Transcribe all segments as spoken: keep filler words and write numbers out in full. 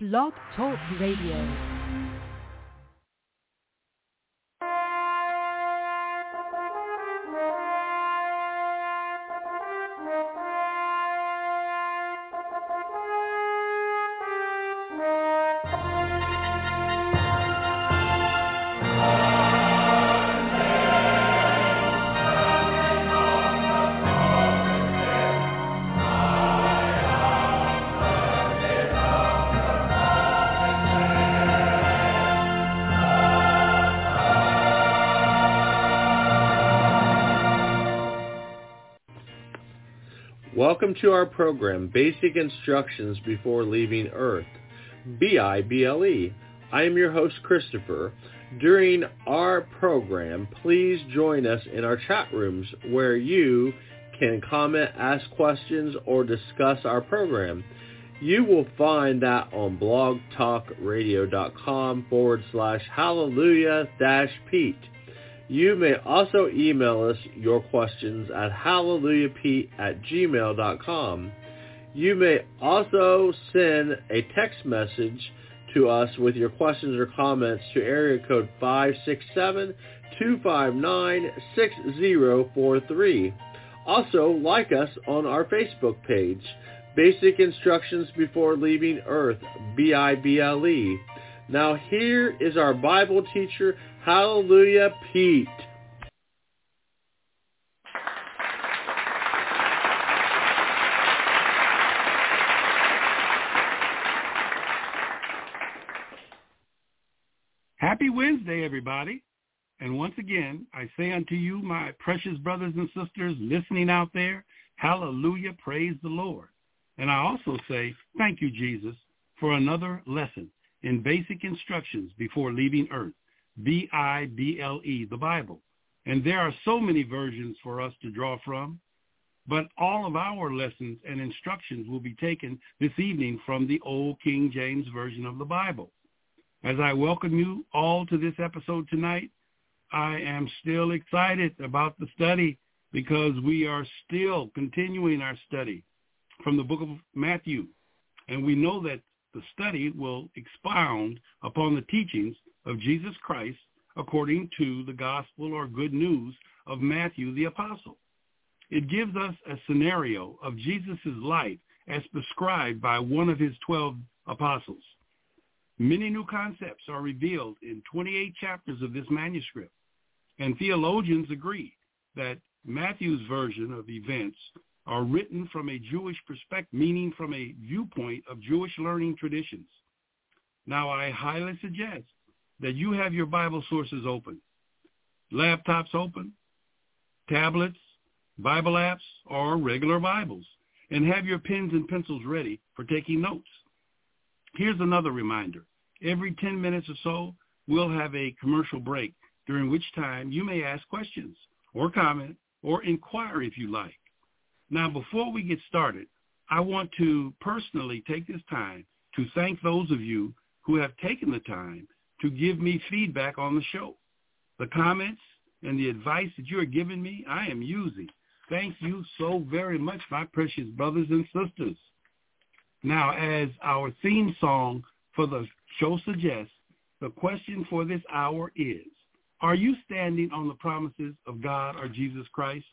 Blog Talk Radio. Welcome to our program, Basic Instructions Before Leaving Earth, B I B L E. I am your host, Christopher. During our program, please join us in our chat rooms where you can comment, ask questions, or discuss our program. You will find that on blogtalkradio.com forward slash hallelujah dash Pete. You may also email us your questions at hallelujahpete at gmail dot com. You may also send a text message to us with your questions or comments to area code five six seven, two five nine, six zero four three. Also, like us on our Facebook page, Basic Instructions Before Leaving Earth, B I B L E. Now here is our Bible teacher, Hallelujah Pete. Happy Wednesday, everybody. And once again, I say unto you, my precious brothers and sisters listening out there, hallelujah, praise the Lord. And I also say, thank you, Jesus, for another lesson in Basic Instructions Before Leaving Earth. B I B L E, the Bible. And there are so many versions for us to draw from, but all of our lessons and instructions will be taken this evening from the old King James Version of the Bible. As I welcome you all to this episode tonight, I am still excited about the study because we are still continuing our study from the book of Matthew. And we know that the study will expound upon the teachings of Jesus Christ according to the gospel or good news of Matthew the apostle. It gives us a scenario of Jesus' life as prescribed by one of his twelve apostles. Many new concepts are revealed in twenty-eight chapters of this manuscript, and theologians agree that Matthew's version of events are written from a Jewish perspective, meaning from a viewpoint of Jewish learning traditions. Now, I highly suggest that you have your Bible sources open, laptops open, tablets, Bible apps, or regular Bibles, and have your pens and pencils ready for taking notes. Here's another reminder. Every ten minutes or so, we'll have a commercial break, during which time you may ask questions or comment or inquire if you like. Now, before we get started, I want to personally take this time to thank those of you who have taken the time to give me feedback on the show. The comments and the advice that you are giving me, I am using. Thank you so very much, my precious brothers and sisters. Now, as our theme song for the show suggests, the question for this hour is, are you standing on the promises of God or Jesus Christ?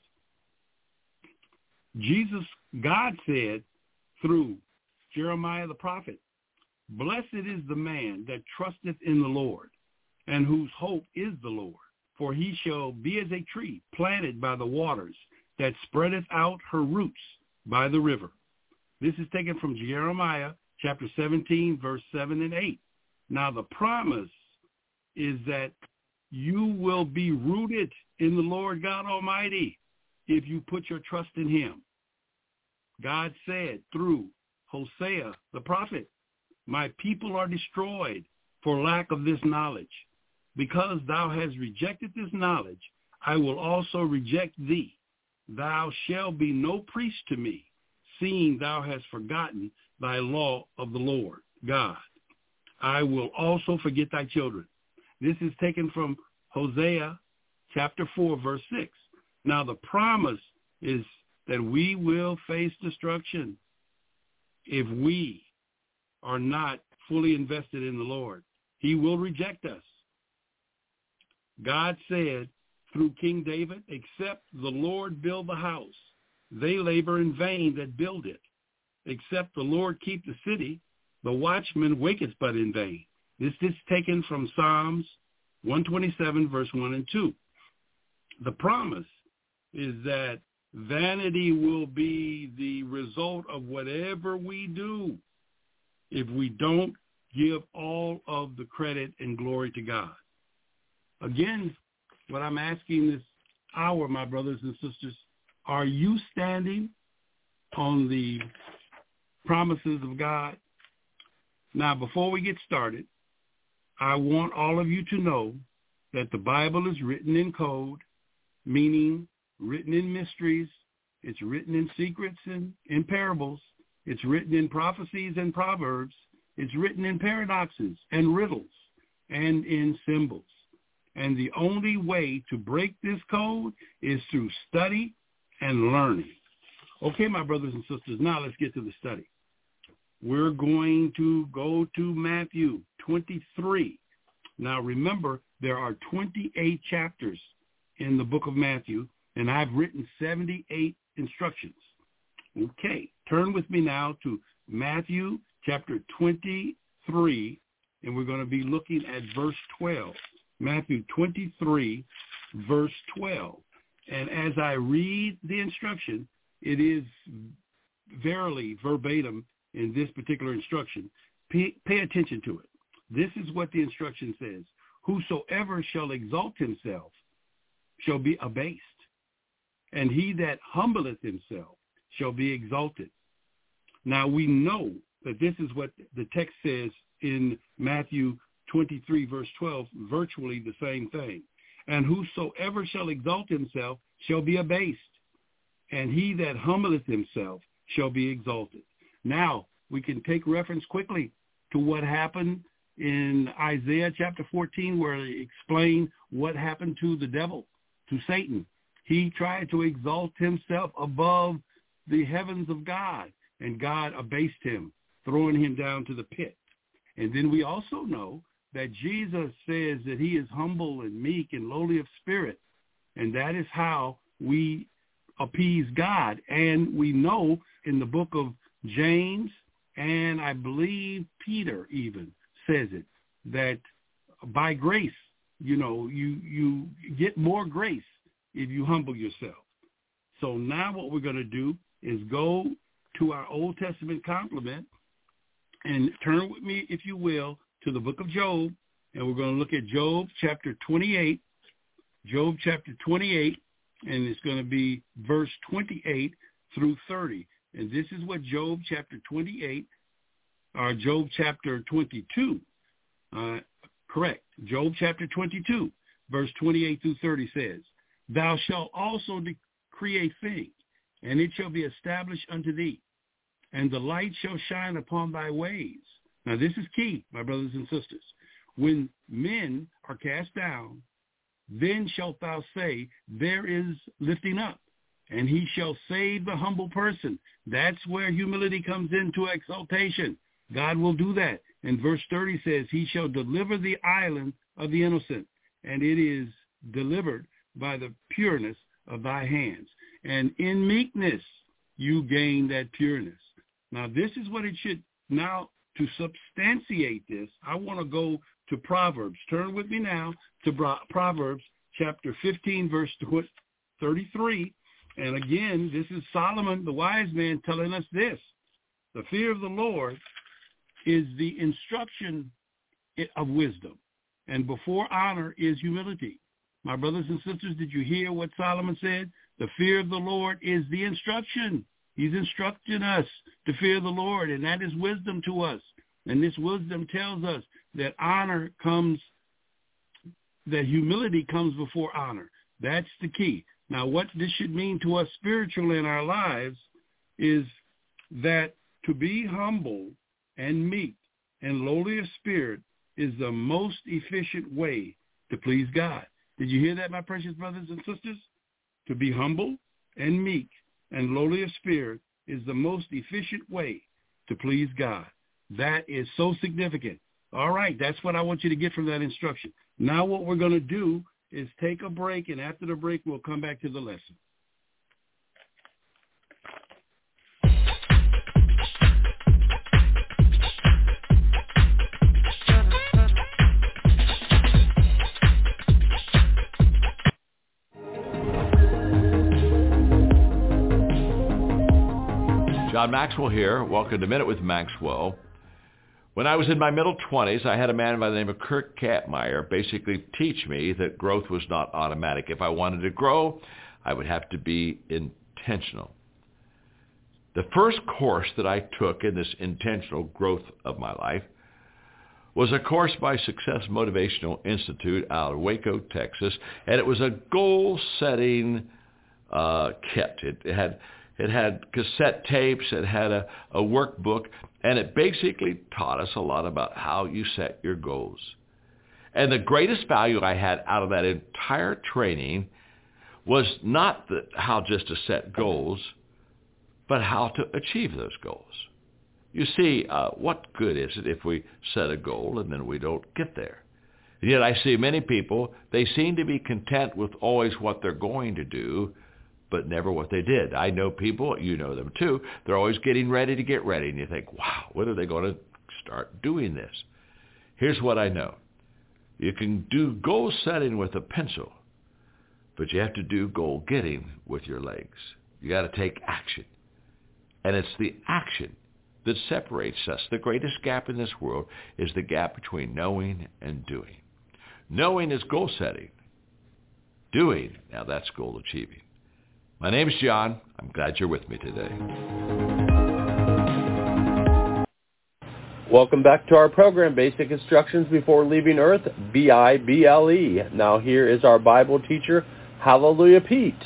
Jesus, God said through Jeremiah the prophet, blessed is the man that trusteth in the Lord, and whose hope is the Lord. For he shall be as a tree planted by the waters, that spreadeth out her roots by the river. This is taken from Jeremiah chapter seventeen, verse seven and eight. Now the promise is that you will be rooted in the Lord God Almighty if you put your trust in him. God said through Hosea the prophet, my people are destroyed for lack of this knowledge. Because thou hast rejected this knowledge, I will also reject thee. Thou shalt be no priest to me, seeing thou hast forgotten thy law of the Lord God. I will also forget thy children. This is taken from Hosea chapter four, verse six. Now the promise is that we will face destruction if we are not fully invested in the Lord. He will reject us. God said through King David, except the Lord build the house, they labor in vain that build it. Except the Lord keep the city, the watchman waketh but in vain. This is taken from Psalms one twenty-seven, verse one and two. The promise is that vanity will be the result of whatever we do if we don't give all of the credit and glory to God. Again, what I'm asking this hour, my brothers and sisters, are you standing on the promises of God? Now, before we get started, I want all of you to know that the Bible is written in code, meaning written in mysteries. It's written in secrets and in parables. It's written in prophecies and proverbs. It's written in paradoxes and riddles and in symbols. And the only way to break this code is through study and learning. Okay, my brothers and sisters, now let's get to the study. We're going to go to Matthew twenty-three. Now remember, there are twenty-eight chapters in the book of Matthew, and I've written seventy-eight instructions. Okay, turn with me now to Matthew chapter twenty-three, and we're going to be looking at verse twelve. Matthew twenty-three, verse twelve. And as I read the instruction, it is verily verbatim in this particular instruction. Pay, pay attention to it. This is what the instruction says. Whosoever shall exalt himself shall be abased, and he that humbleth himself shall be exalted. Now we know that this is what the text says in Matthew twenty-three, verse twelve, virtually the same thing. And whosoever shall exalt himself shall be abased, and he that humbleth himself shall be exalted. Now, we can take reference quickly to what happened in Isaiah chapter fourteen, where they explain what happened to the devil, to Satan. He tried to exalt himself above the heavens of God, and God abased him, throwing him down to the pit. And then we also know that Jesus says that he is humble and meek and lowly of spirit, and that is how we appease God. And we know in the book of James, and I believe Peter even says it, that by grace, you know, you, you get more grace if you humble yourself. So now what we're going to do is go to our Old Testament complement and turn with me, if you will, to the book of Job, and we're going to look at Job chapter twenty-eight, Job chapter twenty-eight, and it's going to be verse twenty-eight through thirty. And this is what Job chapter twenty-eight, or Job chapter twenty-two, uh, correct, Job chapter twenty-two, verse twenty-eight through thirty says, Thou shalt also decree a thing, and it shall be established unto thee, and the light shall shine upon thy ways. Now this is key, my brothers and sisters. When men are cast down, then shalt thou say, there is lifting up, and he shall save the humble person. That's where humility comes into exaltation. God will do that. And verse thirty says, he shall deliver the island of the innocent, and it is delivered by the pureness of thy hands. And in meekness you gain that pureness. Now this is what it should, now to substantiate this, I want to go to Proverbs. Turn with me now to Proverbs chapter fifteen, verse thirty-three. And again, this is Solomon, the wise man, telling us this. The fear of the Lord is the instruction of wisdom, and before honor is humility. My brothers and sisters, did you hear what Solomon said? The fear of the Lord is the instruction. He's instructing us to fear the Lord, and that is wisdom to us. And this wisdom tells us that honor comes, that humility comes before honor. That's the key. Now, what this should mean to us spiritually in our lives is that to be humble and meek and lowly of spirit is the most efficient way to please God. Did you hear that, my precious brothers and sisters? To be humble and meek and lowly of spirit is the most efficient way to please God. That is so significant. All right, that's what I want you to get from that instruction. Now what we're going to do is take a break, and after the break, we'll come back to the lesson. John Maxwell here. Welcome to Minute with Maxwell. When I was in my middle twenties, I had a man by the name of Kirk Kattmeyer basically teach me that growth was not automatic. If I wanted to grow, I would have to be intentional. The first course that I took in this intentional growth of my life was a course by Success Motivational Institute out of Waco, Texas, and it was a goal-setting uh, kit. It, it had It had cassette tapes, it had a, a workbook, and it basically taught us a lot about how you set your goals. And the greatest value I had out of that entire training was not the, how just to set goals, but how to achieve those goals. You see, uh, what good is it if we set a goal and then we don't get there? And yet I see many people, they seem to be content with always what they're going to do, but never what they did. I know people, you know them too, they're always getting ready to get ready, and you think, wow, when are they going to start doing this? Here's what I know. You can do goal setting with a pencil, but you have to do goal getting with your legs. You got to take action. And it's the action that separates us. The greatest gap in this world is the gap between knowing and doing. Knowing is goal setting. Doing, now that's goal achieving. My name is John. I'm glad you're with me today. Welcome back to our program, Basic Instructions Before Leaving Earth, B I B L E. Now here is our Bible teacher, Hallelujah Pete.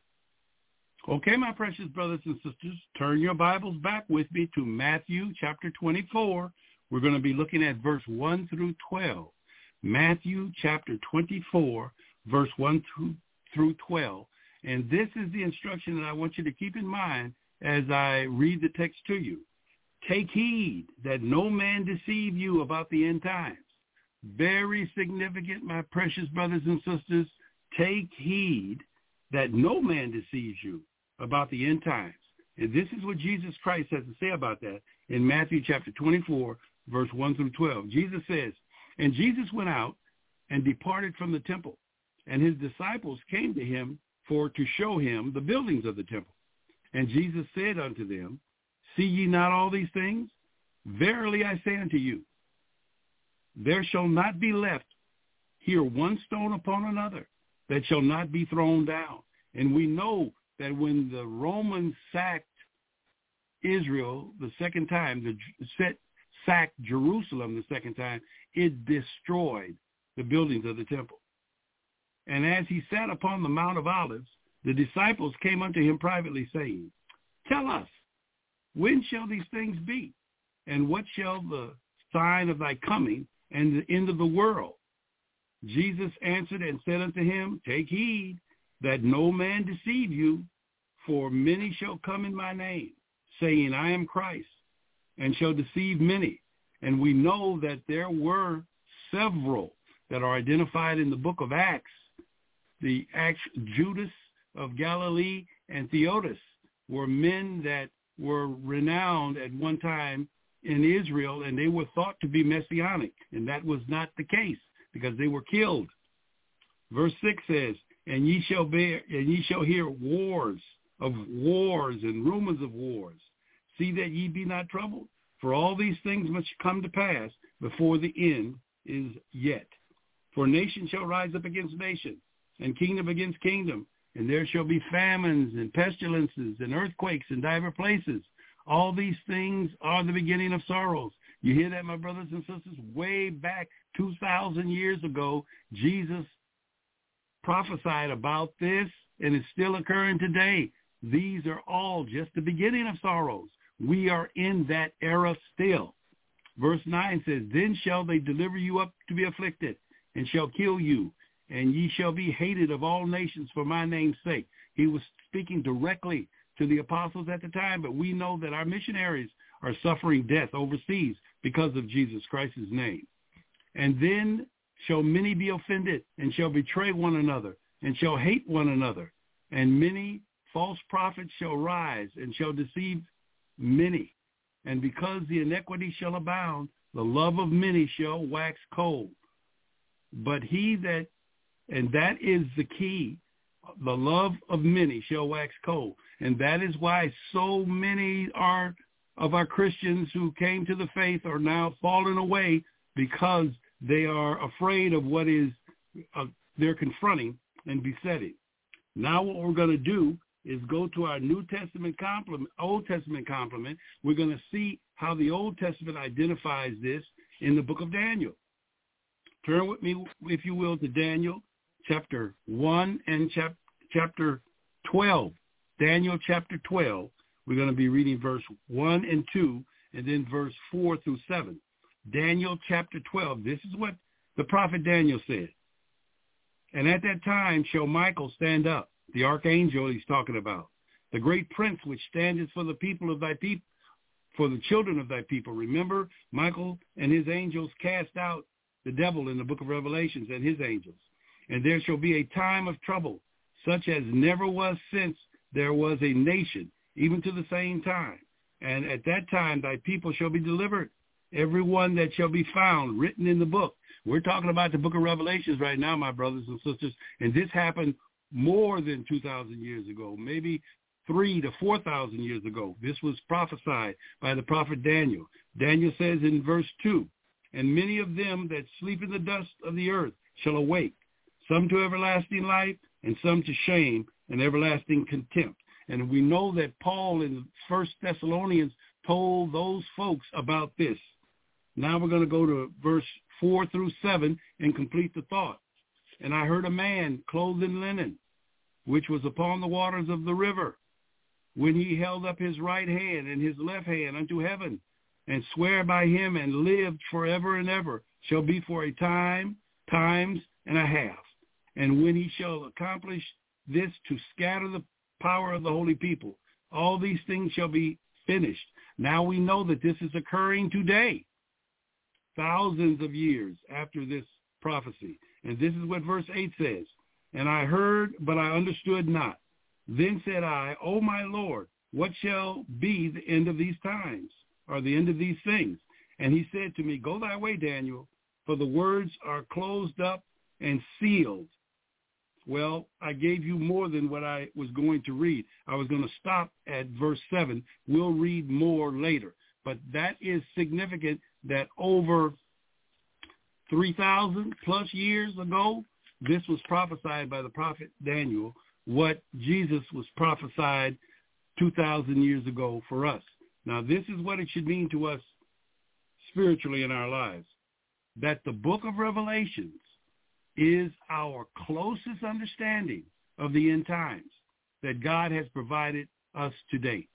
Okay, my precious brothers and sisters, turn your Bibles back with me to Matthew chapter twenty-four. We're going to be looking at verse one through twelve. Matthew chapter twenty-four, verse one through twelve. And this is the instruction that I want you to keep in mind as I read the text to you. Take heed that no man deceive you about the end times. Very significant, my precious brothers and sisters. Take heed that no man deceives you about the end times. And this is what Jesus Christ has to say about that in Matthew chapter twenty-four, verse one through twelve. Jesus says, and Jesus went out and departed from the temple, and his disciples came to him for to show him the buildings of the temple. And Jesus said unto them, see ye not all these things? Verily I say unto you, there shall not be left here one stone upon another that shall not be thrown down. And we know that when the Romans sacked Israel the second time, the set, sacked Jerusalem the second time, it destroyed the buildings of the temple. And as he sat upon the Mount of Olives, the disciples came unto him privately, saying, tell us, when shall these things be? And what shall the sign of thy coming and the end of the world? Jesus answered and said unto him, take heed that no man deceive you, for many shall come in my name, saying, I am Christ, and shall deceive many. And we know that there were several that are identified in the book of Acts. The Acts, Judas of Galilee and Theudas were men that were renowned at one time in Israel, and they were thought to be messianic, and that was not the case because they were killed. Verse six says, and ye shall bear, and ye shall hear wars of wars and rumors of wars. See that ye be not troubled, for all these things must come to pass before the end is yet. For nation shall rise up against nation, and kingdom against kingdom, and there shall be famines and pestilences and earthquakes in divers places. All these things are the beginning of sorrows. You hear that, my brothers and sisters? Way back two thousand years ago, Jesus prophesied about this, and it's still occurring today. These are all just the beginning of sorrows. We are in that era still. Verse nine says, then shall they deliver you up to be afflicted, and shall kill you, and ye shall be hated of all nations for my name's sake. He was speaking directly to the apostles at the time, but we know that our missionaries are suffering death overseas because of Jesus Christ's name. And then shall many be offended, and shall betray one another, and shall hate one another. And many false prophets shall rise, and shall deceive many. And because the iniquity shall abound, the love of many shall wax cold. But he that, and that is the key, the love of many shall wax cold. And that is why so many are of our Christians who came to the faith are now falling away, because they are afraid of what is uh, they're confronting and besetting. Now what we're going to do is go to our New Testament complement, Old Testament complement. We're going to see how the Old Testament identifies this in the book of Daniel. Turn with me, if you will, to Daniel chapter one and chap- chapter twelve. Daniel chapter twelve. We're going to be reading verse one and two, and then verse four through seven. Daniel chapter twelve. This is what the prophet Daniel said. And at that time shall Michael stand up, the archangel he's talking about, the great prince which standeth for the people of thy people, for the children of thy people. Remember, Michael and his angels cast out the devil in the book of Revelations, and his angels. And there shall be a time of trouble, such as never was since there was a nation, even to the same time. And at that time thy people shall be delivered, every one that shall be found written in the book. We're talking about the book of Revelations right now, my brothers and sisters, and this happened more than two thousand years ago, maybe three to four thousand years ago. This was prophesied by the prophet Daniel. Daniel says in verse two, and many of them that sleep in the dust of the earth shall awake, some to everlasting life, and some to shame and everlasting contempt. And we know that Paul in First Thessalonians told those folks about this. Now we're going to go to verse four through seven and complete the thought. And I heard a man clothed in linen, which was upon the waters of the river, when he held up his right hand and his left hand unto heaven, and swear by him, and lived forever and ever, shall be for a time, times and a half. And when he shall accomplish this, to scatter the power of the holy people, all these things shall be finished. Now we know that this is occurring today, thousands of years after this prophecy. And this is what verse eight says. And I heard, but I understood not. Then said I, O my Lord, what shall be the end of these times, or the end of these things? And he said to me, go thy way, Daniel, for the words are closed up and sealed. Well, I gave you more than what I was going to read. I was going to stop at verse seven. We'll read more later. But that is significant that over three thousand plus years ago, this was prophesied by the prophet Daniel, what Jesus was prophesied two thousand years ago for us. Now, this is what it should mean to us spiritually in our lives, that the book of Revelations is our closest understanding of the end times that God has provided us to date.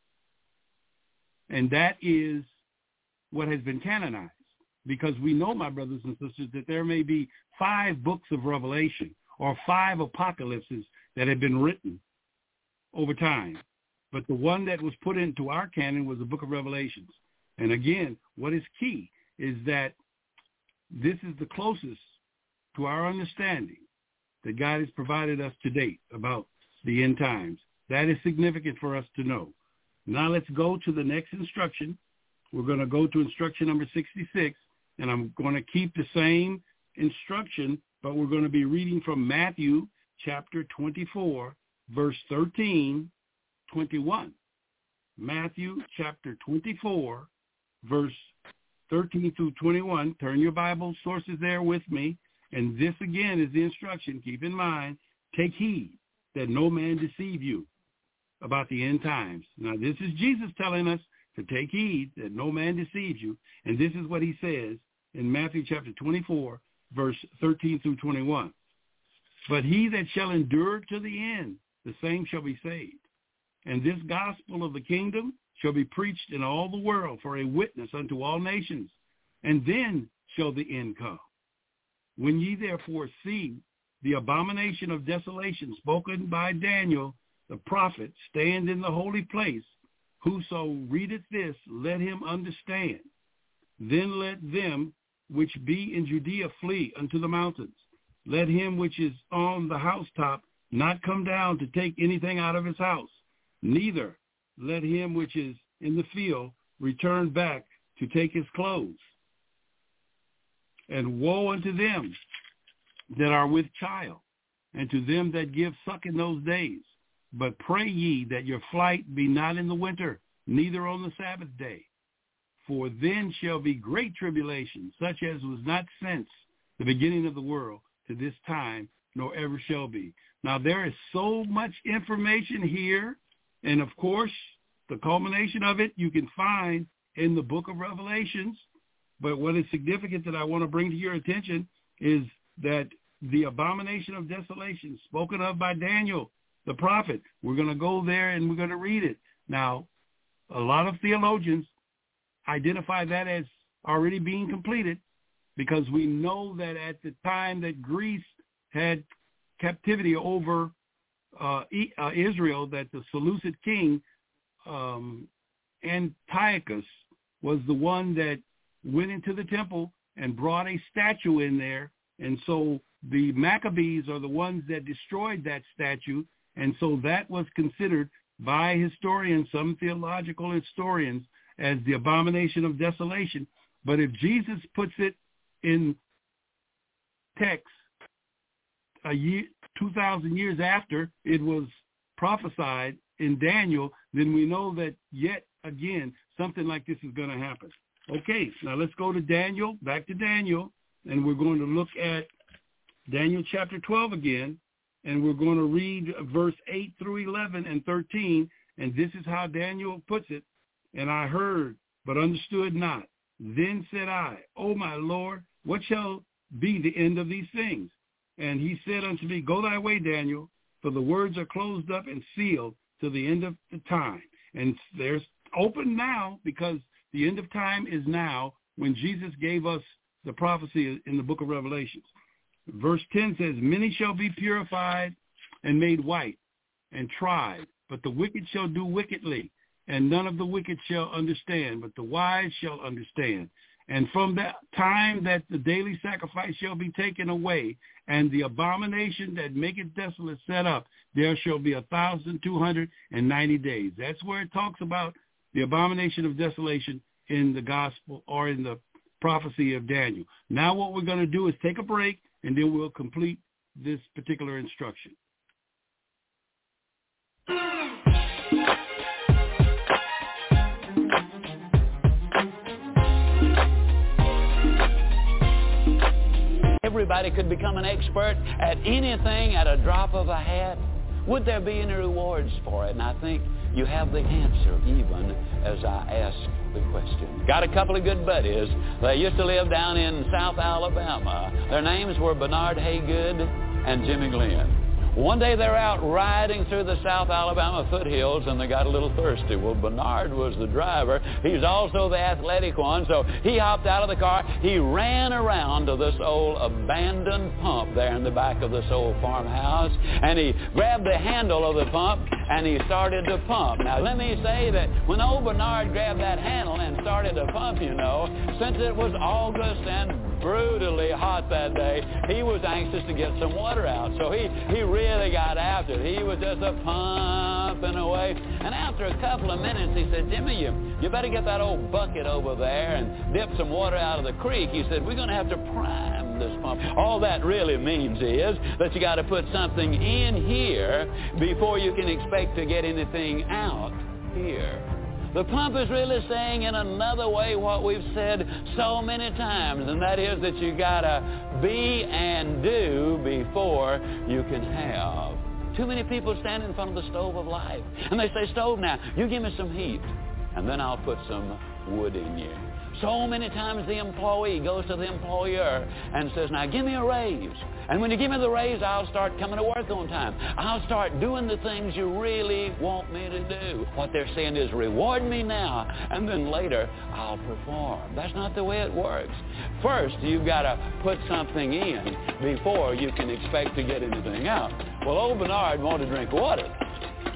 And that is what has been canonized, because we know, my brothers and sisters, that there may be five books of Revelation or five apocalypses that have been written over time. But the one that was put into our canon was the book of Revelations. And again, what is key is that this is the closest to our understanding that God has provided us to date about the end times. That is significant for us to know. Now let's go to the next instruction. We're going to go to instruction number sixty-six, and I'm going to keep the same instruction, but we're going to be reading from Matthew chapter twenty-four, verse thirteen, twenty-one. Matthew chapter twenty-four, verse thirteen through twenty-one. Turn your Bible sources there with me. And this, again, is the instruction. Keep in mind, take heed that no man deceive you about the end times. Now, this is Jesus telling us to take heed that no man deceives you. And this is what he says in Matthew chapter twenty-four, verse thirteen through twenty-one. But he that shall endure to the end, the same shall be saved. And this gospel of the kingdom shall be preached in all the world for a witness unto all nations. And then shall the end come. When ye therefore see the abomination of desolation spoken by Daniel the prophet stand in the holy place, whoso readeth this, let him understand. Then let them which be in Judea flee unto the mountains. Let him which is on the housetop not come down to take anything out of his house. Neither let him which is in the field return back to take his clothes. And woe unto them that are with child, and to them that give suck in those days. But pray ye that your flight be not in the winter, neither on the Sabbath day. For then shall be great tribulation, such as was not since the beginning of the world to this time, nor ever shall be. Now, there is so much information here, and of course, the culmination of it you can find in the book of Revelations. But what is significant that I want to bring to your attention is that the abomination of desolation spoken of by Daniel, the prophet, we're going to go there and we're going to read it. Now, a lot of theologians identify that as already being completed, because we know that at the time that Greece had captivity over uh, uh, Israel, that the Seleucid king um, Antiochus was the one that went into the temple and brought a statue in there. And so the Maccabees are the ones that destroyed that statue. And so that was considered by historians, some theological historians, as the abomination of desolation. But if Jesus puts it in text a year, two thousand years after it was prophesied in Daniel, then we know that yet again something like this is going to happen. Okay, now let's go to Daniel, back to Daniel, and we're going to look at Daniel chapter twelve again, and we're going to read verse eight through eleven and thirteen, and this is how Daniel puts it. And I heard, but understood not. Then said I, O my Lord, what shall be the end of these things? And he said unto me, Go thy way, Daniel, for the words are closed up and sealed to the end of the time. And there's open now, because the end of time is now, when Jesus gave us the prophecy in the book of Revelations. Verse ten says, Many shall be purified and made white and tried, but the wicked shall do wickedly. And none of the wicked shall understand, but the wise shall understand. And from that time that the daily sacrifice shall be taken away, and the abomination that maketh desolate set up, there shall be a thousand two hundred and ninety days. That's where it talks about the abomination of desolation in the gospel or in the prophecy of Daniel. Now what we're going to do is take a break, and then we'll complete this particular instruction. Everybody could become an expert at anything at a drop of a hat. Would there be any rewards for it? And I think you have the answer even as I ask the question. Got a couple of good buddies. They used to live down in South Alabama. Their names were Bernard Haygood and Jimmy Glenn. One day they're out riding through the South Alabama foothills, and they got a little thirsty. Well, Bernard was the driver. He's also the athletic one, so he hopped out of the car. He ran around to this old abandoned pump there in the back of this old farmhouse, and he grabbed the handle of the pump, and he started to pump. Now, let me say that when old Bernard grabbed that handle and started to pump, you know, since it was August and brutally hot that day, he was anxious to get some water out. So he, he really got after it. He was just a pumping away. And after a couple of minutes, he said, Jimmy, you, you better get that old bucket over there and dip some water out of the creek. He said, we're going to have to prime this pump. All that really means is that you got to put something in here before you can expect to get anything out here. The pump is really saying in another way what we've said so many times, and that is that you gotta be and do before you can have. Too many people stand in front of the stove of life, and they say, stove, now, you give me some heat, and then I'll put some wood in you. So many times the employee goes to the employer and says, now give me a raise. And when you give me the raise, I'll start coming to work on time. I'll start doing the things you really want me to do. What they're saying is, reward me now, and then later I'll perform. That's not the way it works. First, you've got to put something in before you can expect to get anything out. Well, old Bernard wanted to drink water.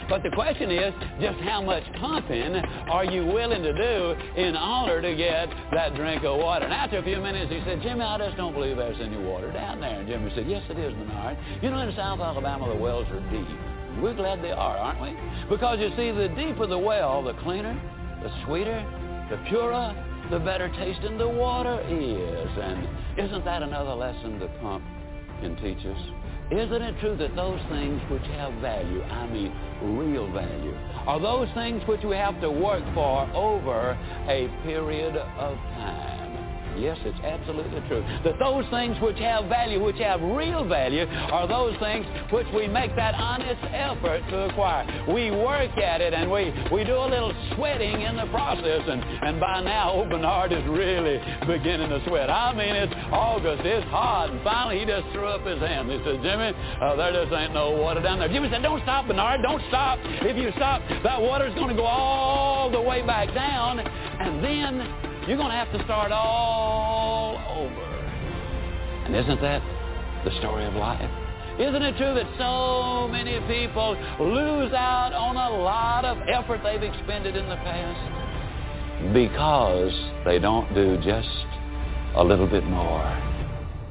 But the question is, just how much pumping are you willing to do in order to get that drink of water? And after a few minutes, he said, Jimmy, I just don't believe there's any water down there. And Jimmy said, yes, it is, Bernard. You know, in South Alabama, the wells are deep. We're glad they are, aren't we? Because, you see, the deeper the well, the cleaner, the sweeter, the purer, the better tasting the water is. And isn't that another lesson that pump can teach us? Isn't it true that those things which have value, I mean real value, are those things which we have to work for over a period of time? Yes, it's absolutely true. That those things which have value, which have real value, are those things which we make that honest effort to acquire. We work at it and we, we do a little sweating in the process. And, and by now, old Bernard is really beginning to sweat. I mean, it's August, it's hot, and finally he just threw up his hand. He said, Jimmy, uh, there just ain't no water down there. Jimmy said, don't stop, Bernard, don't stop. If you stop, that water's going to go all the way back down, and then you're going to have to start all over. And isn't that the story of life? Isn't it true that so many people lose out on a lot of effort they've expended in the past because they don't do just a little bit more?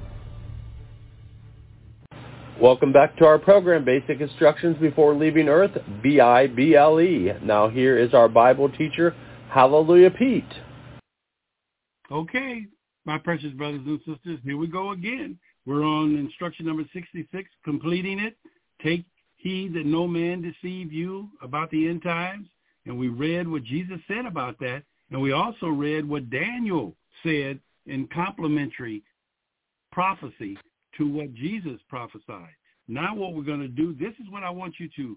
Welcome back to our program, Basic Instructions Before Leaving Earth, B I B L E. Now here is our Bible teacher, Hallelujah Pete. Okay, my precious brothers and sisters, here we go again. We're on instruction number sixty-six, completing it. Take heed that no man deceive you about the end times. And we read what Jesus said about that. And we also read what Daniel said in complementary prophecy to what Jesus prophesied. Now what we're going to do, this is what I want you to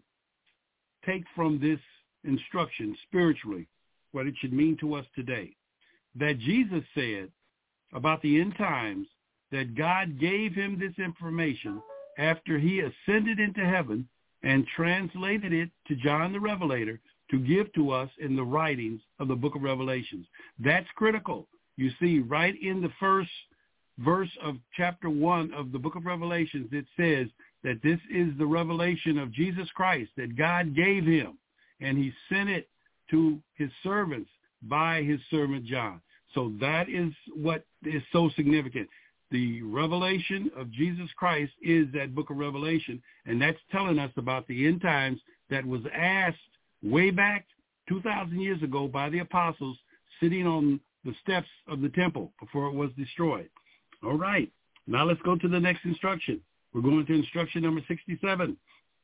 take from this instruction spiritually, what it should mean to us today. That Jesus said about the end times that God gave him this information after he ascended into heaven and translated it to John the Revelator to give to us in the writings of the book of Revelations. That's critical. You see, right in the first verse of chapter one of the book of Revelations, it says that this is the revelation of Jesus Christ that God gave him, and he sent it to his servants by his servant John. So that is what is so significant. The revelation of Jesus Christ is that book of Revelation, and that's telling us about the end times that was asked way back two thousand years ago by the apostles sitting on the steps of the temple before it was destroyed. All right, now let's go to the next instruction. We're going to instruction number sixty-seven.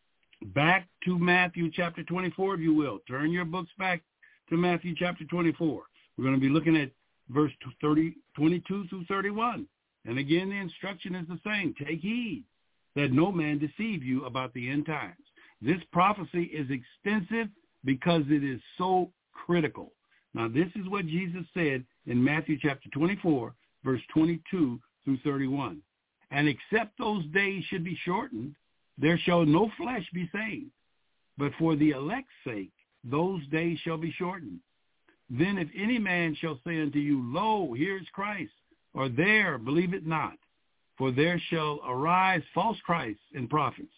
Back to Matthew chapter twenty-four, if you will. Turn your books back to Matthew chapter twenty-four. We're going to be looking at verse thirty, twenty-two through thirty-one. And again, the instruction is the same. Take heed that no man deceive you about the end times. This prophecy is extensive because it is so critical. Now, this is what Jesus said in Matthew chapter twenty-four, verse twenty-two through thirty-one. And except those days should be shortened, there shall no flesh be saved. But for the elect's sake, those days shall be shortened. Then if any man shall say unto you, Lo, here is Christ, or there, believe it not. For there shall arise false Christs and prophets,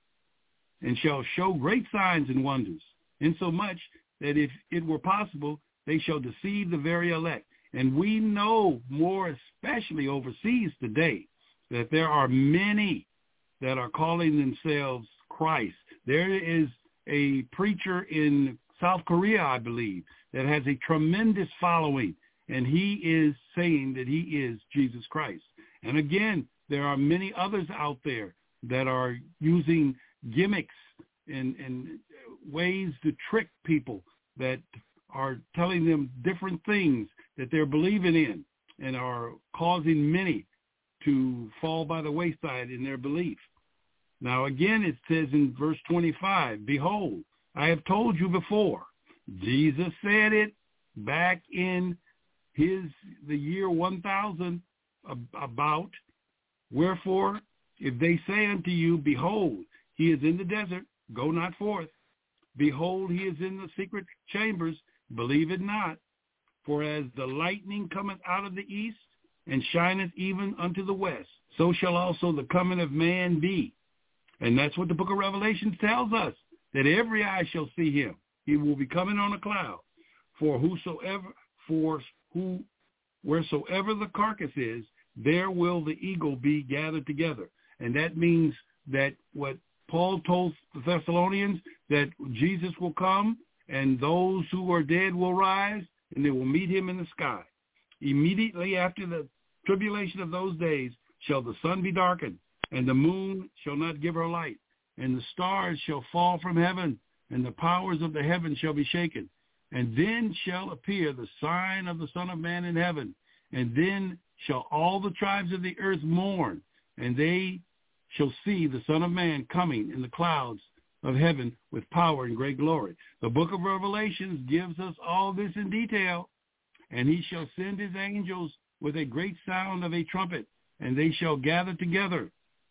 and shall show great signs and wonders, insomuch that if it were possible, they shall deceive the very elect. And we know more especially overseas today that there are many that are calling themselves Christ. There is a preacher in South Korea, I believe, that has a tremendous following, and he is saying that he is Jesus Christ. And again, there are many others out there that are using gimmicks and, and ways to trick people that are telling them different things that they're believing in and are causing many to fall by the wayside in their belief. Now, again, it says in verse twenty-five, Behold, I have told you before. Jesus said it back in his the year one thousand about. Wherefore, if they say unto you, Behold, he is in the desert, go not forth. Behold, he is in the secret chambers, believe it not. For as the lightning cometh out of the east, and shineth even unto the west, so shall also the coming of man be. And that's what the book of Revelation tells us, that every eye shall see him. He will be coming on a cloud. For whosoever, for who, wheresoever the carcass is, there will the eagle be gathered together. And that means that what Paul told the Thessalonians, that Jesus will come and those who are dead will rise and they will meet him in the sky. Immediately after the tribulation of those days shall the sun be darkened, and the moon shall not give her light, and the stars shall fall from heaven, and the powers of the heaven shall be shaken. And then shall appear the sign of the Son of Man in heaven, and then shall all the tribes of the earth mourn, and they shall see the Son of Man coming in the clouds of heaven with power and great glory. The book of Revelations gives us all this in detail. And he shall send his angels with a great sound of a trumpet, and they shall gather together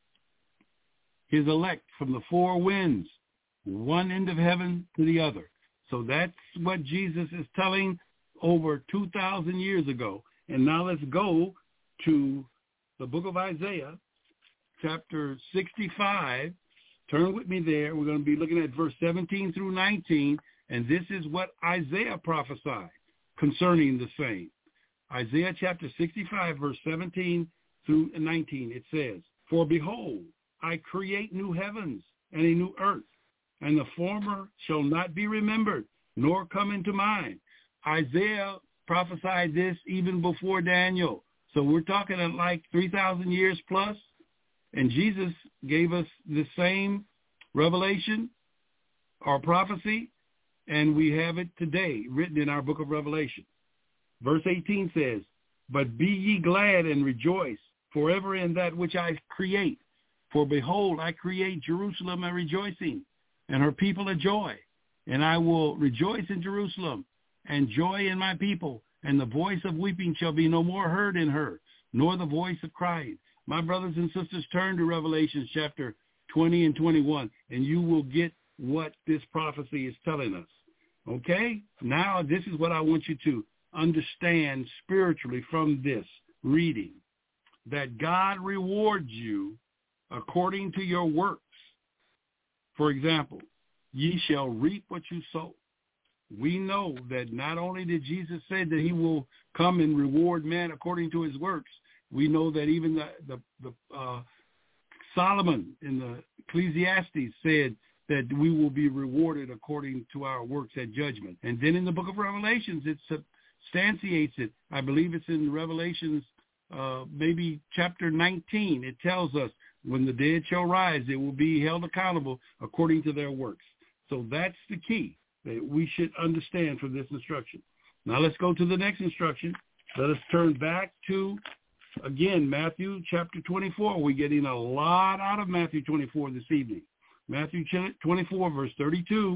his elect from the four winds, one end of heaven to the other. So that's what Jesus is telling over two thousand years ago. And now let's go to the book of Isaiah, chapter sixty-five. Turn with me there. We're going to be looking at verse seventeen through nineteen, and this is what Isaiah prophesied concerning the same. Isaiah chapter sixty-five, verse seventeen through nineteen, it says, For behold, I create new heavens and a new earth, and the former shall not be remembered, nor come into mind. Isaiah prophesied this even before Daniel. So we're talking at like three thousand years plus, and Jesus gave us the same revelation or prophecy, and we have it today written in our book of Revelation. Verse eighteen says, But be ye glad and rejoice forever in that which I create. For behold, I create Jerusalem a rejoicing, and her people a joy. And I will rejoice in Jerusalem, and joy in my people. And the voice of weeping shall be no more heard in her, nor the voice of crying. My brothers and sisters, turn to Revelation chapter twenty and twenty-one, and you will get what this prophecy is telling us. Okay? Now, this is what I want you to understand spiritually from this reading, that God rewards you according to your works. For example, ye shall reap what you sow. We know that not only did Jesus say that he will come and reward man according to his works, we know that even the, the, the uh, Solomon in the Ecclesiastes said that we will be rewarded according to our works at judgment. And then in the book of Revelations, it substantiates it. I believe it's in Revelations, uh, maybe chapter nineteen. It tells us when the dead shall rise, they will be held accountable according to their works. So that's the key that we should understand from this instruction. Now let's go to the next instruction. Let us turn back to, again, Matthew chapter twenty-four. We're getting a lot out of Matthew twenty-four this evening. Matthew twenty-four, verse thirty-two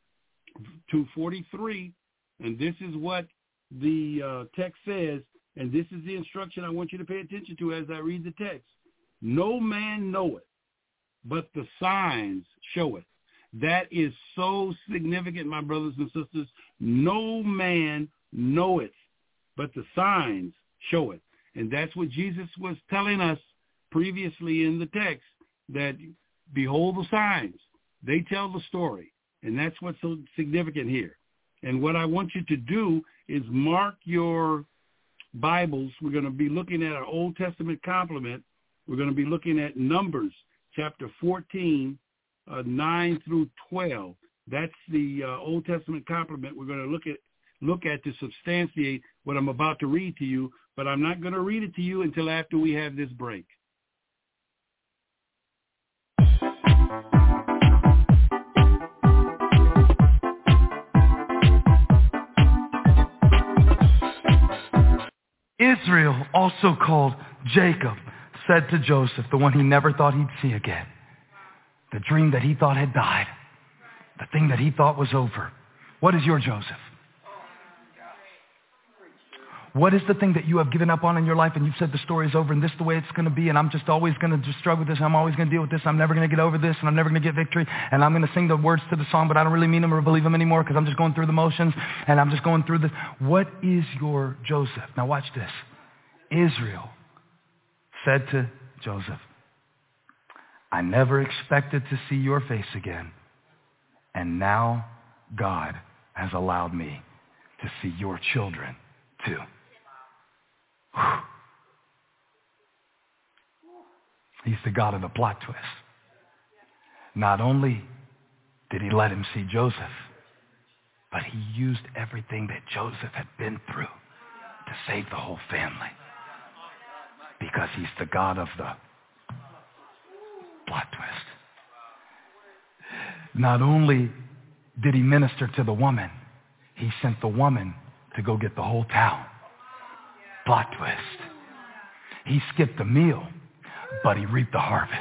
to forty-three. And this is what the uh, text says, and this is the instruction I want you to pay attention to as I read the text. No man knoweth, but the signs show it. That is so significant, my brothers and sisters. No man knoweth, but the signs show it. And that's what Jesus was telling us previously in the text, that behold the signs. They tell the story. And that's what's so significant here. And what I want you to do is mark your Bibles. We're going to be looking at our Old Testament complement. We're going to be looking at Numbers chapter fourteen, uh, nine through twelve. That's the uh, Old Testament complement we're going to look at look at to substantiate what I'm about to read to you, but I'm not going to read it to you until after we have this break. Israel, also called Jacob, said to Joseph, the one he never thought he'd see again, the dream that he thought had died, the thing that he thought was over. What is your Joseph? What is the thing that you have given up on in your life and you've said the story is over and this is the way it's going to be and I'm just always going to just struggle with this, I'm always going to deal with this, I'm never going to get over this and I'm never going to get victory and I'm going to sing the words to the song but I don't really mean them or believe them anymore because I'm just going through the motions and I'm just going through this. What is your Joseph? Now watch this. Israel said to Joseph, I never expected to see your face again, And now God has allowed me to see your children too. Whew. He's the God of the plot twist. Not only did he let him see Joseph, but he used everything that Joseph had been through to save the whole family. Because he's the God of the plot twist. Not only did he minister to the woman, he sent the woman to go get the whole town. Plot twist. He skipped the meal, but he reaped the harvest.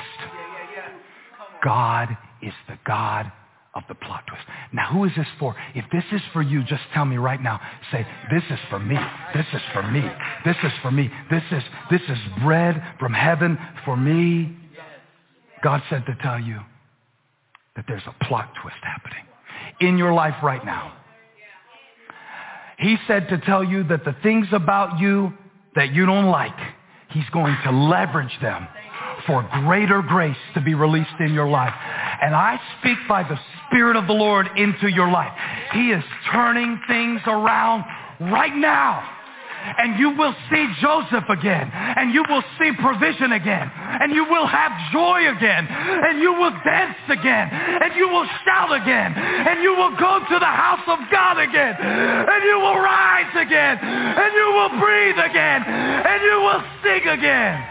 God is the God of the plot twist. Now, who is this for? If this is for you, just tell me right now. Say, this is for me. This is for me. This is for me. This is, this is bread from heaven for me. God said to tell you that there's a plot twist happening in your life right now. He said to tell you that the things about you that you don't like, he's going to leverage them for greater grace to be released in your life. And I speak by the Spirit of the Lord into your life. He is turning things around right now. And you will see Joseph again. And you will see provision again. And you will have joy again. And you will dance again. And you will shout again. And you will go to the house of God again. And you will rise again. And you will breathe again. And you will sing again.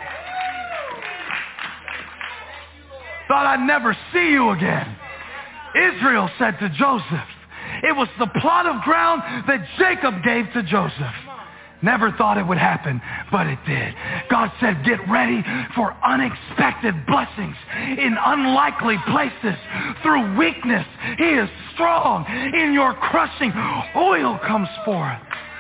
Thought I'd never see you again. Israel said to Joseph, it was the plot of ground that Jacob gave to Joseph. Never thought it would happen, but it did. God said, get ready for unexpected blessings in unlikely places. Through weakness, he is strong. In your crushing, oil comes forth.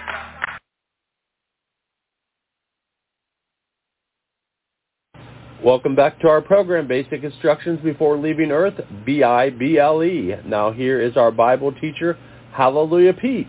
Welcome back to our program, Basic Instructions Before Leaving Earth, B I B L E. Now here is our Bible teacher, Hallelujah Pete.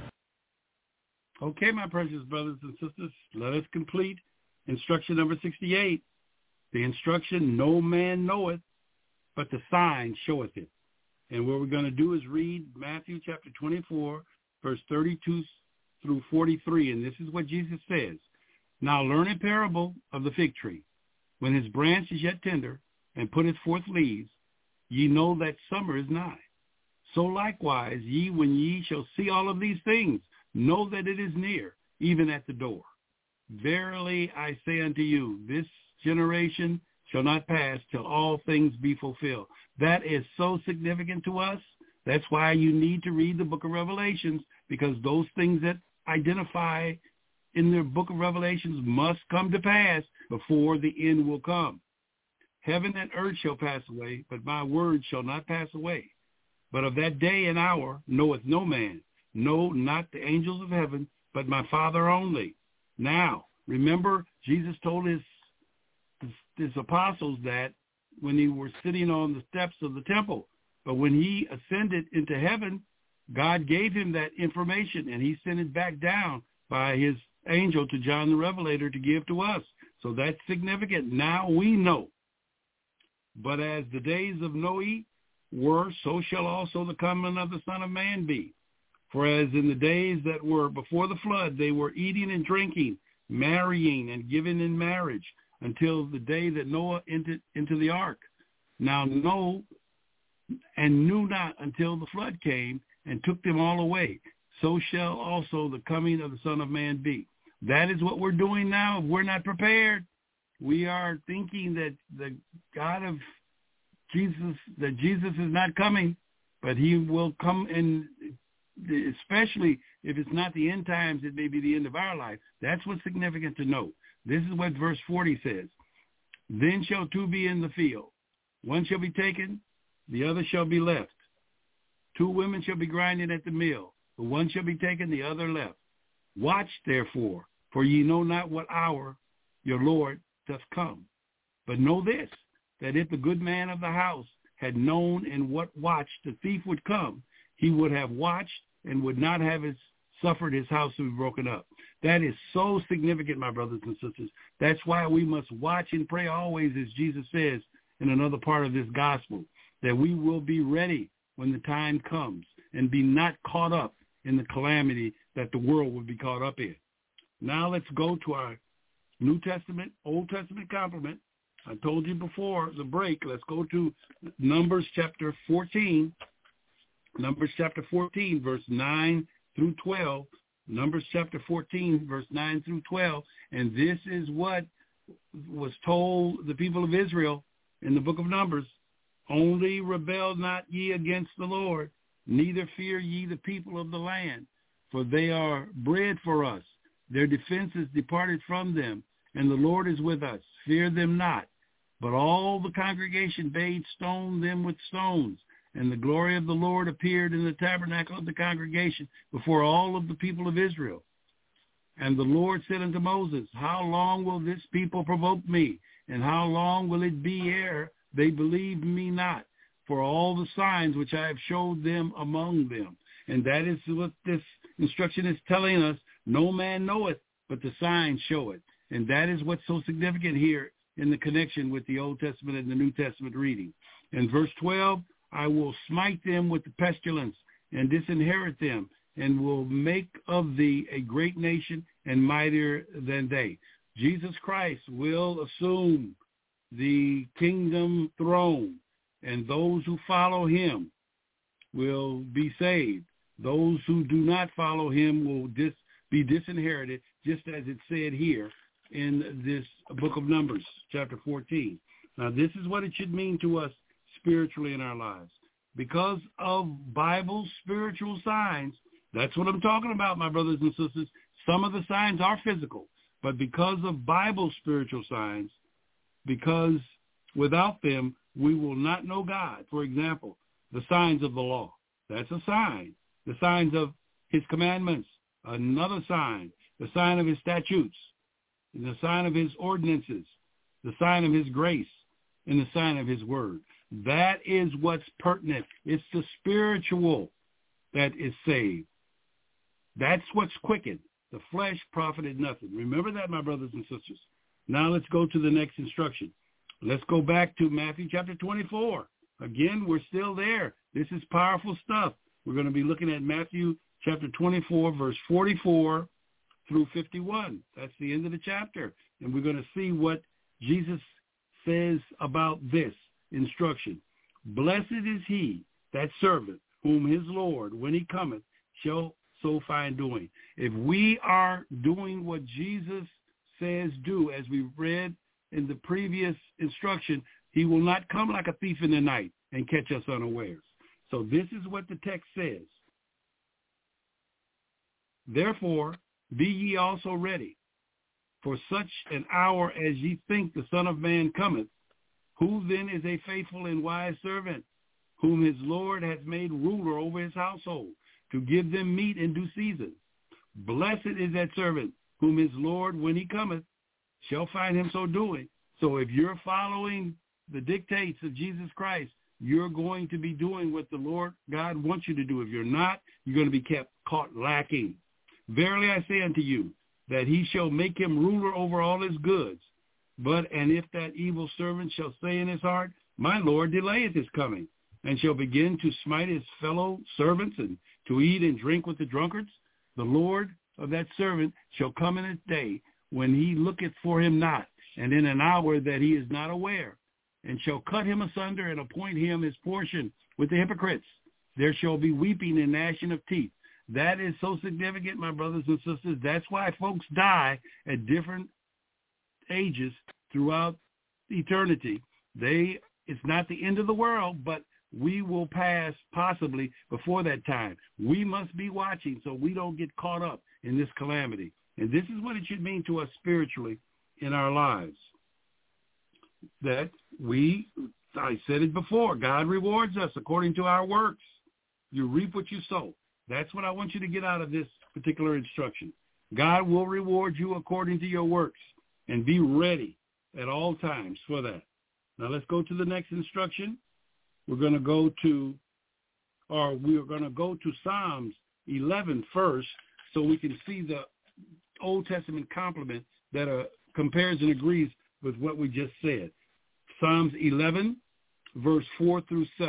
Okay, my precious brothers and sisters, let us complete instruction number sixty-eight. The instruction, no man knoweth, but the sign showeth it. And what we're going to do is read Matthew chapter twenty-four, verse thirty-two through forty-three. And this is what Jesus says. Now learn a parable of the fig tree. When his branch is yet tender, and putteth forth leaves, ye know that summer is nigh. So likewise, ye, when ye shall see all of these things, know that it is near, even at the door. Verily I say unto you, this generation shall not pass till all things be fulfilled. That is so significant to us. That's why you need to read the book of Revelations, because those things that identify in the book of Revelations must come to pass before the end will come. Heaven and earth shall pass away, but my word shall not pass away. But of that day and hour knoweth no man, no, not the angels of heaven, but my Father only. Now, remember, Jesus told his, his, his apostles that when he were sitting on the steps of the temple. But when he ascended into heaven, God gave him that information, and he sent it back down by his angel to John the Revelator to give to us. So that's significant. Now we know. But as the days of Noe were, so shall also the coming of the Son of Man be. For as in the days that were before the flood, they were eating and drinking, marrying and giving in marriage, until the day that Noah entered into the ark. Now know and knew not until the flood came and took them all away. So shall also the coming of the Son of Man be. That is what we're doing now. If we're not prepared, we are thinking that the God of Jesus, that Jesus is not coming, but he will come, and especially if it's not the end times, it may be the end of our life. That's what's significant to know. This is what verse forty says. Then shall two be in the field. One shall be taken, the other shall be left. Two women shall be grinding at the mill. The one shall be taken, the other left. Watch, therefore, for ye know not what hour your Lord doth come. But know this, that if the good man of the house had known in what watch the thief would come, he would have watched and would not have his, suffered his house to be broken up. That is so significant, my brothers and sisters. That's why we must watch and pray always, as Jesus says in another part of this gospel, that we will be ready when the time comes, and be not caught up in the calamity that the world would be caught up in. Now let's go to our New Testament, Old Testament complement. I told you before the break, let's go to Numbers chapter fourteen. Numbers chapter fourteen, verse nine through twelve. Numbers chapter fourteen, verse nine through twelve. And this is what was told the people of Israel in the book of Numbers. Only rebel not ye against the Lord, neither fear ye the people of the land, for they are bread for us. Their defense is departed from them, and the Lord is with us. Fear them not. But all the congregation bade stone them with stones, and the glory of the Lord appeared in the tabernacle of the congregation before all of the people of Israel. And the Lord said unto Moses, how long will this people provoke me? And how long will it be ere they believe me not, for all the signs which I have showed them among them? And that is what this instruction is telling us. No man knoweth, but the signs show it. And that is what's so significant here in the connection with the Old Testament and the New Testament reading. In verse twelve, I will smite them with the pestilence and disinherit them, and will make of thee a great nation and mightier than they. Jesus Christ will assume the kingdom throne, and those who follow him will be saved. Those who do not follow him will dis, be disinherited, just as it said here in this book of Numbers, chapter fourteen. Now, this is what it should mean to us spiritually in our lives. Because of Bible spiritual signs, that's what I'm talking about, my brothers and sisters. Some of the signs are physical, but because of Bible spiritual signs, because without them, we will not know God. For example, the signs of the law. That's a sign. The signs of his commandments, another sign. The sign of his statutes, the sign of his ordinances, the sign of his grace, and the sign of his word. That is what's pertinent. It's the spiritual that is saved. That's what's quickened. The flesh profited nothing. Remember that, my brothers and sisters. Now let's go to the next instruction. Let's go back to Matthew chapter twenty-four. Again, we're still there. This is powerful stuff. We're going to be looking at Matthew chapter twenty-four, verse forty-four through fifty-one. That's the end of the chapter. And we're going to see what Jesus says about this instruction. Blessed is he, that servant, whom his Lord, when he cometh, shall so find doing. If we are doing what Jesus says do, as we read in the previous instruction, he will not come like a thief in the night and catch us unawares. So this is what the text says. Therefore, be ye also ready, for such an hour as ye think the Son of Man cometh. Who then is a faithful and wise servant, whom his Lord hath made ruler over his household, to give them meat in due season? Blessed is that servant, whom his Lord, when he cometh, shall find him so doing. So if you're following the dictates of Jesus Christ, you're going to be doing what the Lord God wants you to do. If you're not, you're going to be kept caught lacking. Verily I say unto you, that he shall make him ruler over all his goods. But, and if that evil servant shall say in his heart, my Lord delayeth his coming, and shall begin to smite his fellow servants, and to eat and drink with the drunkards, the Lord of that servant shall come in a day when he looketh for him not, and in an hour that he is not aware, and shall cut him asunder and appoint him his portion with the hypocrites. There shall be weeping and gnashing of teeth. That is so significant, my brothers and sisters. That's why folks die at different ages throughout eternity. They, it's not the end of the world, but we will pass possibly before that time. We must be watching so we don't get caught up in this calamity. And this is what it should mean to us spiritually in our lives. That we, I said it before, God rewards us according to our works. You reap what you sow. That's what I want you to get out of this particular instruction. God will reward you according to your works, and be ready at all times for that. Now let's go to the next instruction. We're going to go to, or we're going to go to Psalms eleven first, so we can see the Old Testament complement that uh, compares and agrees with what we just said. Psalms eleven, verse four through seven.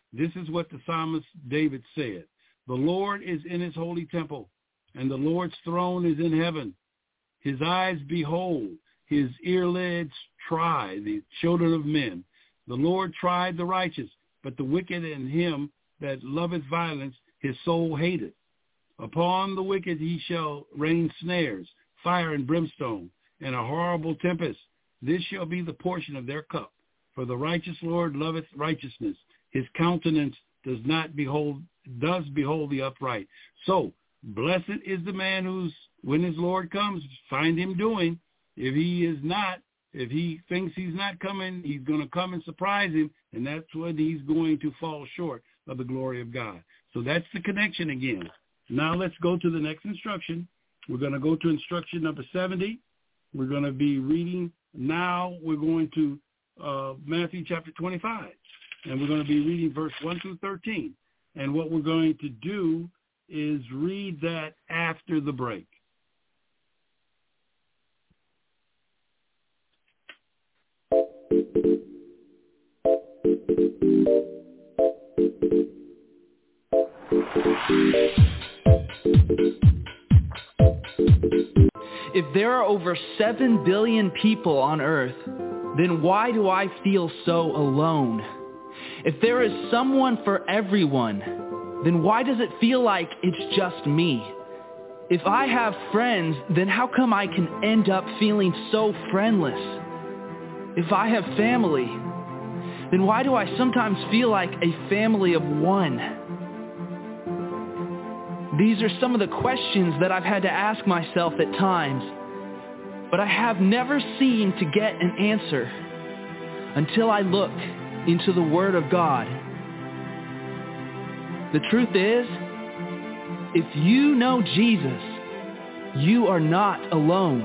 This is what the psalmist David said. The Lord is in his holy temple, and the Lord's throne is in heaven. His eyes behold, his earlids try the children of men. The Lord tried the righteous, but the wicked and him that loveth violence his soul hateth. Upon the wicked he shall rain snares, fire and brimstone, and a horrible tempest. This shall be the portion of their cup. For the righteous Lord loveth righteousness. His countenance does not behold, does behold the upright. So, blessed is the man who's, when his Lord comes, find him doing. If he is not, if he thinks he's not coming, he's going to come and surprise him, and that's when he's going to fall short of the glory of God. So that's the connection again. Now let's go to the next instruction. We're going to go to instruction number seventy. We're going to be reading now. We're going to uh, Matthew chapter twenty-five, and we're going to be reading verse one through thirteen. And what we're going to do is read that after the break. If there are over seven billion people on earth, then why do I feel so alone? If there is someone for everyone, then why does it feel like it's just me? If I have friends, then how come I can end up feeling so friendless? If I have family, then why do I sometimes feel like a family of one? These are some of the questions that I've had to ask myself at times, but I have never seemed to get an answer until I look into the Word of God. The truth is, if you know Jesus, you are not alone.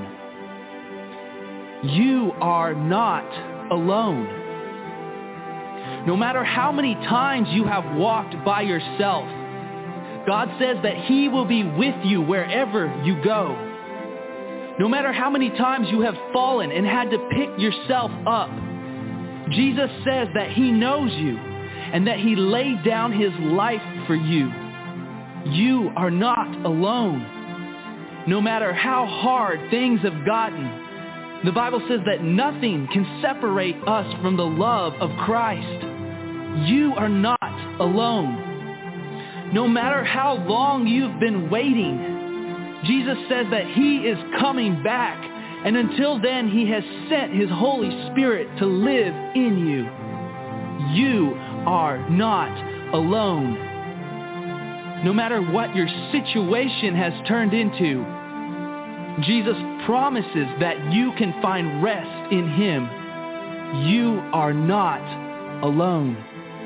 You are not alone. No matter how many times you have walked by yourself, God says that he will be with you wherever you go. No matter how many times you have fallen and had to pick yourself up, Jesus says that he knows you and that he laid down his life for you. You are not alone. No matter how hard things have gotten, the Bible says that nothing can separate us from the love of Christ. You are not alone. No matter how long you've been waiting, Jesus says that he is coming back, and until then he has sent his Holy Spirit to live in you. You are not alone. No matter what your situation has turned into, Jesus promises that you can find rest in him. You are not alone.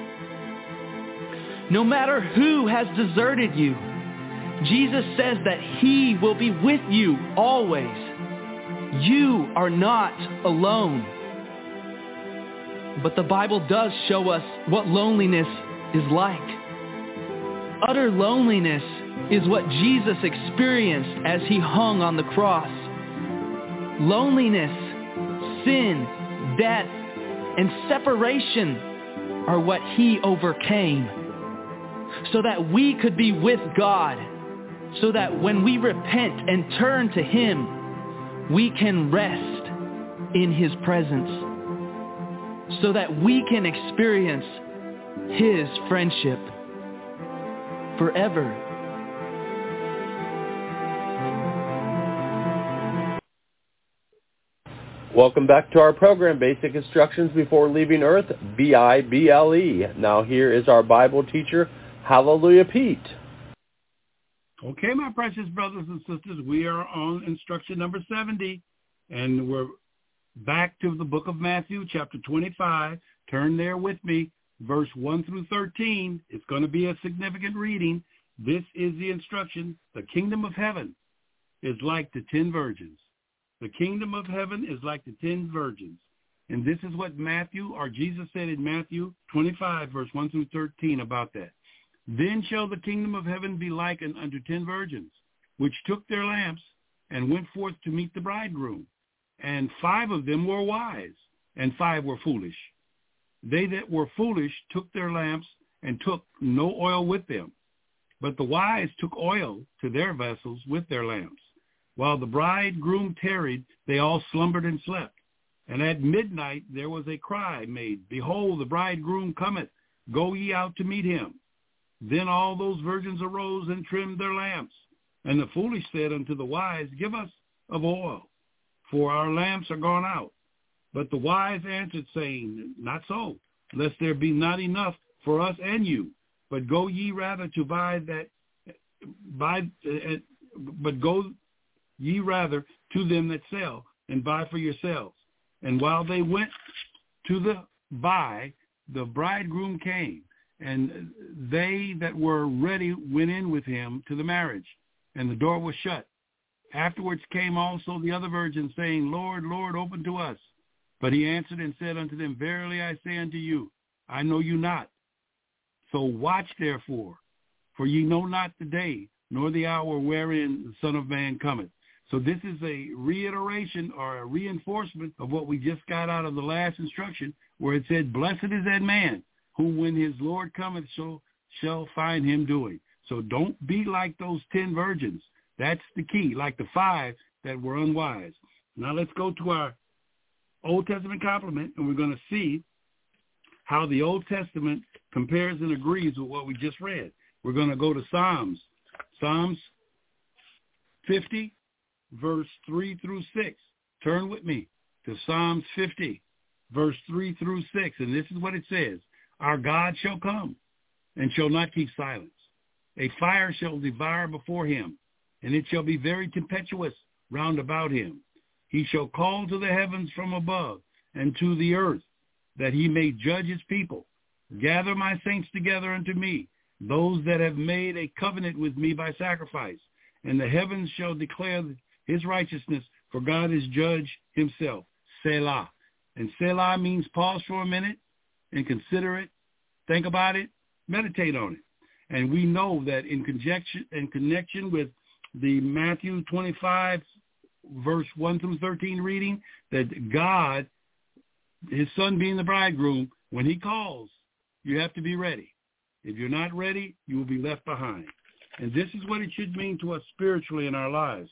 No matter who has deserted you, Jesus says that he will be with you always. You are not alone. But the Bible does show us what loneliness is like. Utter loneliness is what Jesus experienced as he hung on the cross. Loneliness, sin, death, and separation are what he overcame, so that we could be with God, so that when we repent and turn to him, we can rest in his presence, so that we can experience his friendship forever. Welcome back to our program, Basic Instructions Before Leaving Earth, B I B L E. Now here is our Bible teacher, Hallelujah Pete. Okay, my precious brothers and sisters, we are on instruction number seventy, and we're back to the book of Matthew, chapter twenty-five. Turn there with me, verse one through thirteen. It's going to be a significant reading. This is the instruction. The kingdom of heaven is like the ten virgins. The kingdom of heaven is like the ten virgins. And this is what Matthew, or Jesus said in Matthew twenty-five, verse one through thirteen about that. Then shall the kingdom of heaven be likened unto ten virgins, which took their lamps and went forth to meet the bridegroom. And five of them were wise, and five were foolish. They that were foolish took their lamps and took no oil with them. But the wise took oil to their vessels with their lamps. While the bridegroom tarried, they all slumbered and slept. And at midnight there was a cry made, Behold, the bridegroom cometh, go ye out to meet him. Then all those virgins arose and trimmed their lamps. And the foolish said unto the wise, Give us of oil, for our lamps are gone out. But the wise answered, saying, Not so, lest there be not enough for us and you. But go ye rather to buy that, buy, uh, but go ye rather to them that sell, and buy for yourselves. And while they went to the buy, the bridegroom came, and they that were ready went in with him to the marriage, and the door was shut. Afterwards came also the other virgins, saying, Lord, Lord, open to us. But he answered and said unto them, Verily I say unto you, I know you not. So watch therefore, for ye know not the day, nor the hour wherein the Son of Man cometh. So this is a reiteration or a reinforcement of what we just got out of the last instruction, where it said, Blessed is that man, who when his Lord cometh shall, shall find him doing. So don't be like those ten virgins. That's the key, like the five that were unwise. Now let's go to our Old Testament complement, and we're going to see how the Old Testament compares and agrees with what we just read. We're going to go to Psalms. Psalms fifty, verse three through six. Turn with me to Psalms fifty, verse three through six. And this is what it says. Our God shall come and shall not keep silence. A fire shall devour before him, and it shall be very tempestuous round about him. He shall call to the heavens from above and to the earth, that he may judge his people. Gather my saints together unto me, those that have made a covenant with me by sacrifice. And the heavens shall declare his righteousness, for God is judge himself. Selah. And Selah means pause for a minute and consider it, think about it, meditate on it. And we know that in conjecture, in connection with the Matthew twenty-five, verse one through thirteen reading, that God, his son being the bridegroom, when he calls, you have to be ready. If you're not ready, you will be left behind. And this is what it should mean to us spiritually in our lives.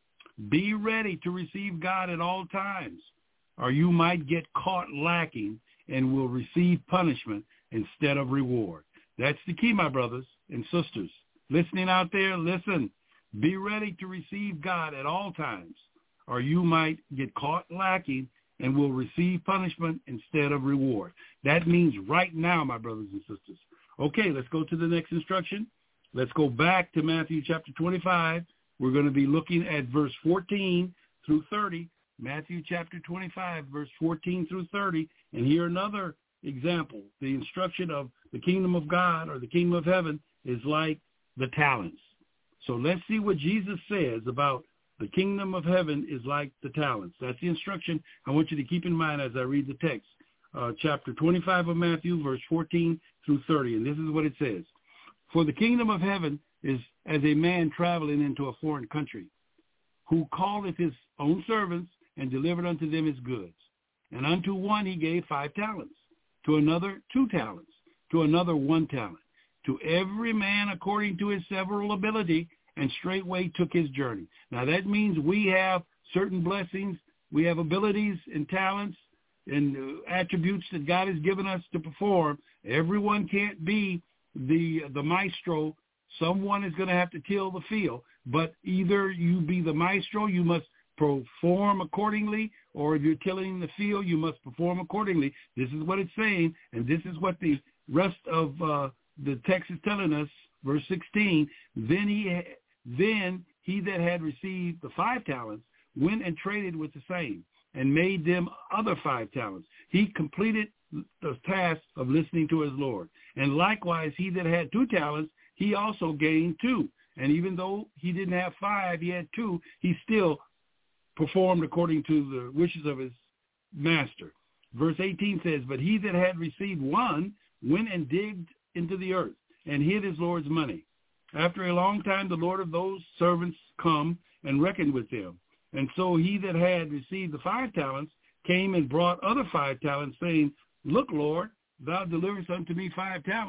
Be ready to receive God at all times, or you might get caught lacking and will receive punishment instead of reward. That's the key, my brothers and sisters. Listening out there, listen. Be ready to receive God at all times, or you might get caught lacking and will receive punishment instead of reward. That means right now, my brothers and sisters. Okay, let's go to the next instruction. Let's go back to Matthew chapter twenty-five. We're going to be looking at verse fourteen through thirty. Matthew chapter twenty-five, verse fourteen through thirty. And here another example. The instruction of the kingdom of God or the kingdom of heaven is like the talents. So let's see what Jesus says about the kingdom of heaven is like the talents. That's the instruction I want you to keep in mind as I read the text. Uh, chapter twenty-five of Matthew, verse fourteen through thirty. And this is what it says. For the kingdom of heaven is as a man traveling into a foreign country, who calleth his own servants and delivered unto them his goods. And unto one he gave five talents, to another two talents, to another one talent, to every man according to his several ability, and straightway took his journey. Now that means we have certain blessings, we have abilities and talents and uh, attributes that God has given us to perform. Everyone can't be the the maestro. Someone is going to have to till the field, but either you be the maestro, you must perform accordingly, or if you're tilling the field, you must perform accordingly. This is what it's saying, and this is what the rest of uh, the text is telling us. Verse sixteen, then he then he that had received the five talents went and traded with the same, and made them other five talents. He completed the task of listening to his Lord. And likewise, he that had two talents, he also gained two. And even though he didn't have five, he had two, he still performed according to the wishes of his master. Verse eighteen says, but he that had received one went and digged into the earth and hid his Lord's money. After a long time, the Lord of those servants come and reckoned with them. And so he that had received the five talents came and brought other five talents, saying, look, Lord, thou deliverest unto me five talents.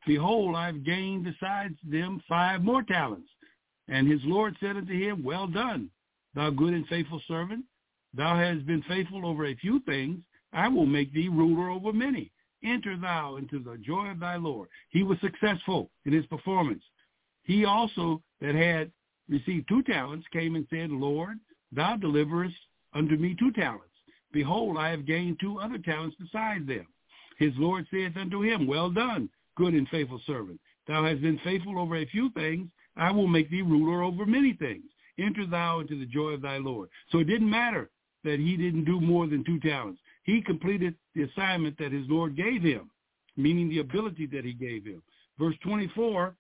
behold, I have gained besides them five more talents. And his Lord said unto him, well done, thou good and faithful servant. Thou hast been faithful over a few things. I will make thee ruler over many. Enter thou into the joy of thy Lord. He was successful in his performance. He also that had received two talents came and said, Lord, thou deliverest unto me two talents. Behold, I have gained two other talents besides them. His Lord saith unto him, well done, good and faithful servant. Thou hast been faithful over a few things. I will make thee ruler over many things. Enter thou into the joy of thy Lord. So it didn't matter that he didn't do more than two talents. He completed the assignment that his Lord gave him, meaning the ability that he gave him. Verse twenty-four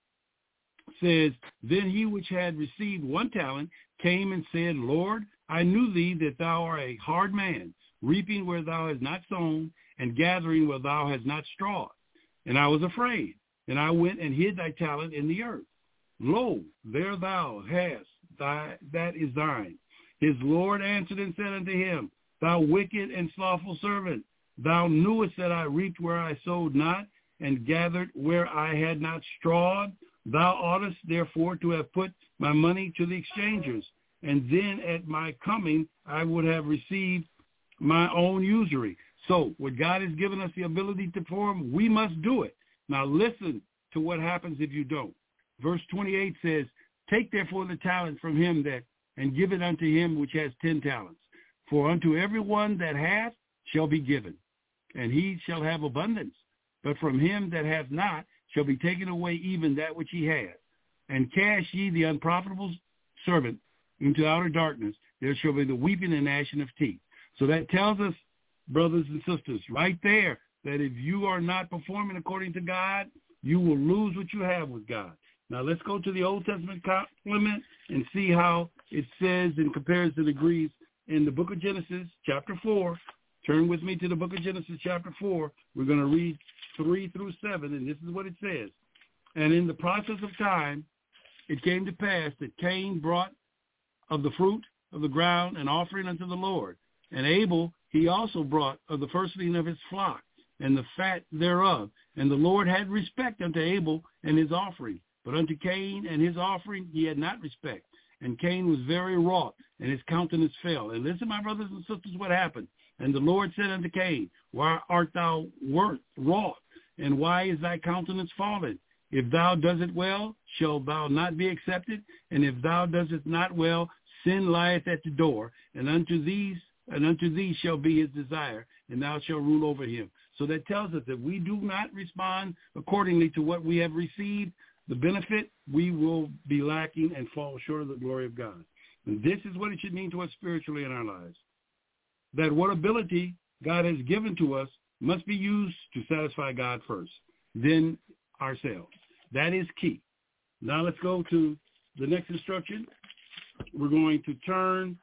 says, then he which had received one talent came and said, Lord, I knew thee that thou art a hard man, reaping where thou hast not sown, and gathering where thou hast not strawed. And I was afraid, and I went and hid thy talent in the earth. Lo, there thou hast, thy, that is thine. His Lord answered and said unto him, thou wicked and slothful servant, thou knewest that I reaped where I sowed not, and gathered where I had not strawed. Thou oughtest therefore to have put my money to the exchangers, and then at my coming I would have received my own usury. So what God has given us the ability to perform, we must do it. Now listen to what happens if you don't. Verse twenty-eight says, take therefore the talent from him that, and give it unto him which has ten talents. For unto every one that hath shall be given, and he shall have abundance. But from him that hath not shall be taken away even that which he hath. And cast ye the unprofitable servant into outer darkness. There shall be the weeping and gnashing of teeth. So that tells us, brothers and sisters, right there, that if you are not performing according to God, you will lose what you have with God. Now let's go to the Old Testament complement and see how it says and compares and agrees in the book of Genesis, chapter four. Turn with me to the book of Genesis, chapter four. We're going to read three through seven, and this is what it says. And in the process of time, it came to pass that Cain brought of the fruit of the ground an offering unto the Lord. And Abel he also brought of the firstling of his flock, and the fat thereof. And the Lord had respect unto Abel and his offering. But unto Cain and his offering he had not respect. And Cain was very wroth, and his countenance fell. And listen, my brothers and sisters, what happened. And the Lord said unto Cain, why art thou wroth, and why is thy countenance fallen? If thou doest it well, shalt thou not be accepted? And if thou doest it not well, sin lieth at the door, and unto these and unto thee shall be his desire, and thou shalt rule over him. So that tells us that we do not respond accordingly to what we have received, the benefit, we will be lacking and fall short of the glory of God. And this is what it should mean to us spiritually in our lives. That what ability God has given to us must be used to satisfy God first, then ourselves. That is key. Now let's go to the next instruction. We're going to turn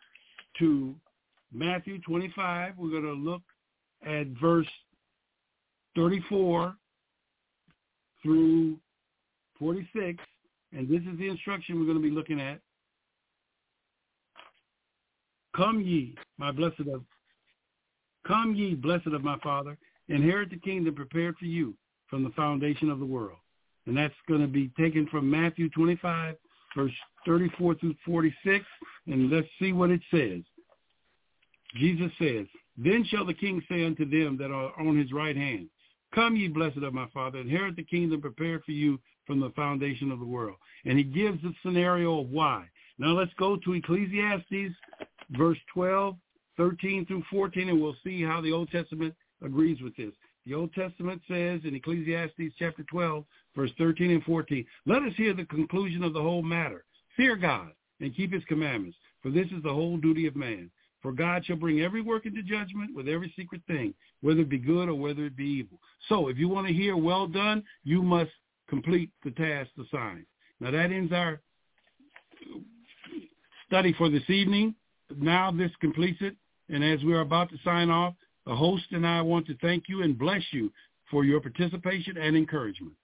to Matthew twenty-five. We're going to look at verse thirty-four through forty-six, and this is the instruction we're going to be looking at. Come ye, my blessed of, come ye, blessed of my Father, inherit the kingdom prepared for you from the foundation of the world. And that's going to be taken from Matthew twenty-five, verse thirty-four through forty-six, and let's see what it says. Jesus says, then shall the king say unto them that are on his right hand, come ye, blessed of my Father, inherit the kingdom prepared for you from the foundation of the world. And he gives the scenario of why. Now let's go to Ecclesiastes, verse twelve, thirteen through fourteen, and we'll see how the Old Testament agrees with this. The Old Testament says in Ecclesiastes chapter twelve, verse thirteen and fourteen, let us hear the conclusion of the whole matter. Fear God and keep his commandments, for this is the whole duty of man. For God shall bring every work into judgment with every secret thing, whether it be good or whether it be evil. So if you want to hear well done, you must complete the task assigned. Now that ends our study for this evening. Now this completes it. And as we are about to sign off, the host and I want to thank you and bless you for your participation and encouragement.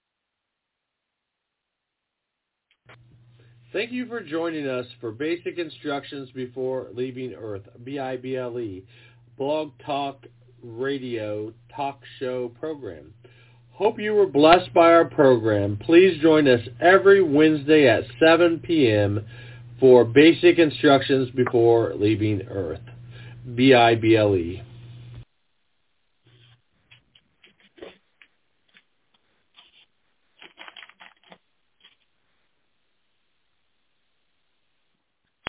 Thank you for joining us for Basic Instructions Before Leaving Earth, B I B L E, Blog Talk Radio Talk Show Program. Hope you were blessed by our program. Please join us every Wednesday at seven p.m. for basic instructions before leaving Earth. B I B L E.